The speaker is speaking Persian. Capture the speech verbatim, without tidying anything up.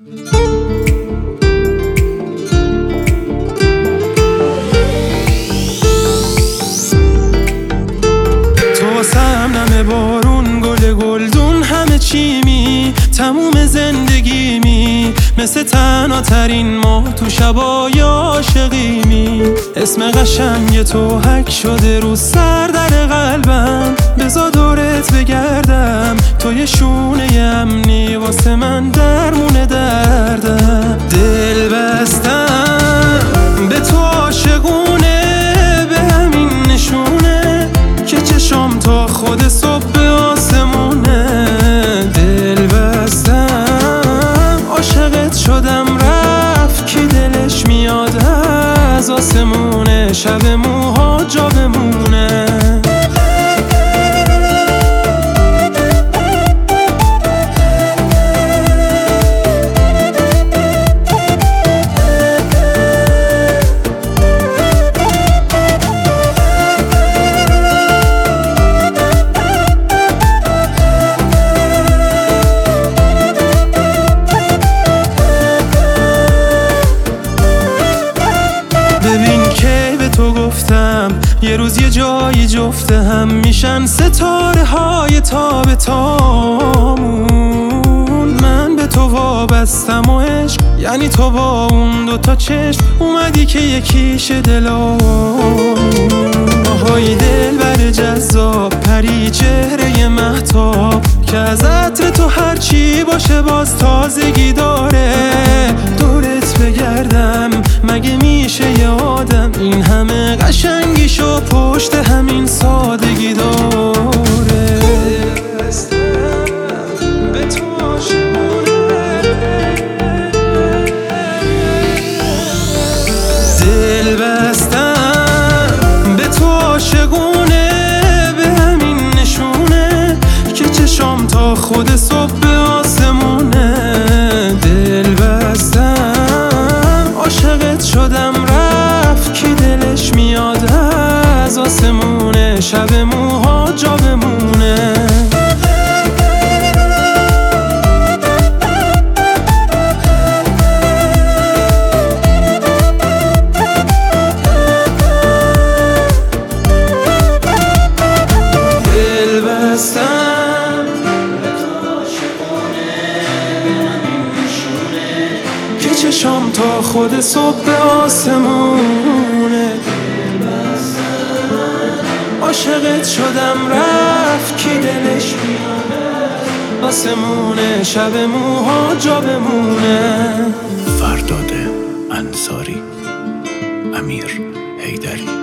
تو واسم نمه بارون، گل گلدون، همه چیمی، تموم زندگیمی، مثل تنها ترین ماه تو شبای عاشقیمی. اسم قشنگ تو حک شده رو سر در قلبم، بزا دورت بگردم، تو یه شونه امنی واسه من درمون دردم. دل بستم به تو عاشقونه، به همین نشونه که چشم تا خود صبح به آسمونه. دل بستم عاشقت شدم، رفت کی دلش میاد از آسمونه، شب موها جا بمونه. ببین که به تو گفتم یه روز یه جایی جفته هم میشن ستاره های تا به تامون. من به تو وابستم و عشق یعنی تو با اون دوتا چشم اومدی که یکیش دلامون. آهای دل بر جذاب، پری چهره مهتاب، که از عطر تو هرچی باشه باز تازگی داره. دورت بگردم مگه میشه یه آدم این همه قشنگیشو پشت همین سادگی داره. به تو عاشقونه، دل بستم به تو عاشقونه، به همین نشونه که چشم تا خود صبح به آسمونه. دل بستم عاشقت شدم، رفت کی دلش میاد از آسمونه، شب موها جا بمونه. دل بستم به تو عاشقونه، به همین نشونه که چشم تا خود صبح به آسمونه. عاشقت شدم، رفت کی دلش میاد آسمونه، شب موها جا بمونه. فرداد انصاری، امیر حیدری.